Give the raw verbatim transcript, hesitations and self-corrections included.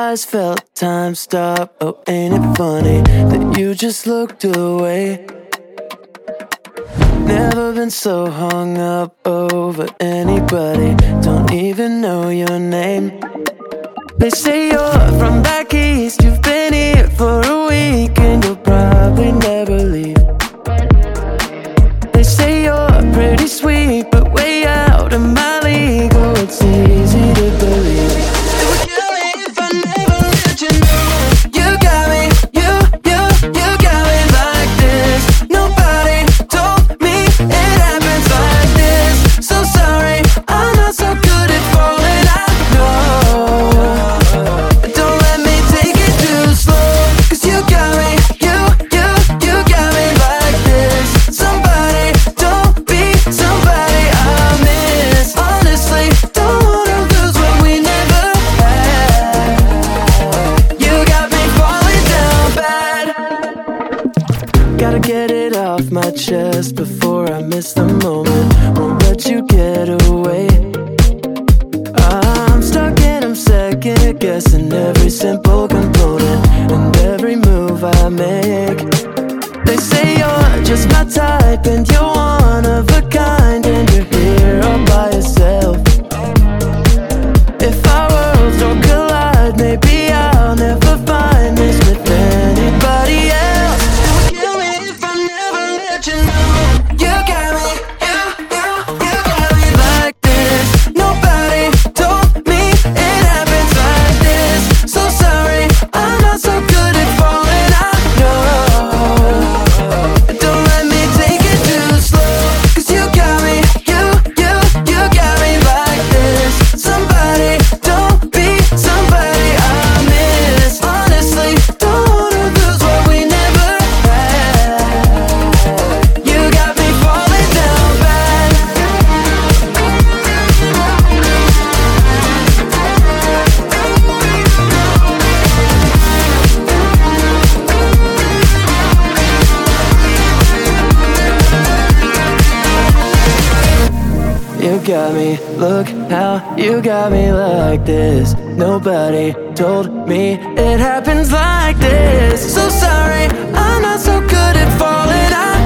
eyes felt time stop. Oh, ain't it funny that you just looked away? Never been so hung up over anybody, don't even know your name. They say you're from back east, you've been here for a week, and you'll probably never leave. They say you're pretty sweet, but way out of my league. Oh, it's easy to believe. It would kill me if I never let you know. You got me, you, you, you got me like this. Nobody told me it happens like this. So sorry, I'm not so good at falling. I know. Don't let me take it too slow, 'cause you got me, you, you, you got me like this. Somebody don't be somebody I miss. Honestly, don't wanna lose what we never had. You got me falling down bad. Gotta get it off my chest before I miss the moment. Won't let you get away. I'm stuck and I'm second guessing every simple component and every move I make. They say you're just my type and you're one of a kind, and you're here all by yourself. If our worlds don't collide, maybe I'll never find this with anybody else. It would kill me if I never let you know. You got me, you, you, you got me like this. Nobody told me it happens like this. So sorry, I'm not so good at falling. I know. Don't let me take it too slow, 'cause you got me, you, you, you got me like this. Somebody don't be somebody I miss. Honestly, don't wanna lose what we never had. You got me falling down bad. You got me, look how you got me like this. Nobody told me it happens like this. So sorry, I'm not so good at falling. I